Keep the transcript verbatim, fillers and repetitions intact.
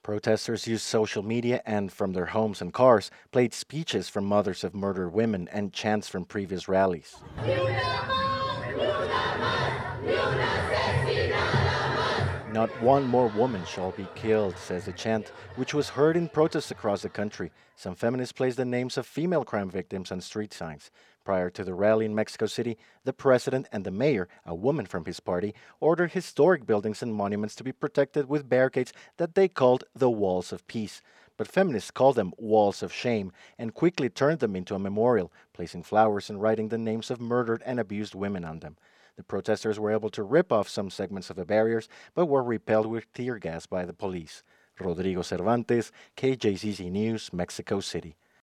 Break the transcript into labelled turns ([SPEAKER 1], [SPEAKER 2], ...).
[SPEAKER 1] Protesters used social media and, from their homes and cars, played speeches from mothers of murdered women and chants from previous rallies. Not one more woman shall be killed, says the chant, which was heard in protests across the country. Some feminists placed the names of female crime victims on street signs. Prior to the rally in Mexico City, the president and the mayor, a woman from his party, ordered historic buildings and monuments to be protected with barricades that they called the Walls of Peace. But feminists called them walls of shame and quickly turned them into a memorial, placing flowers and writing the names of murdered and abused women on them. The protesters were able to rip off some segments of the barriers, but were repelled with tear gas by the police. Rodrigo Cervantes, K J Z Z News, Mexico City.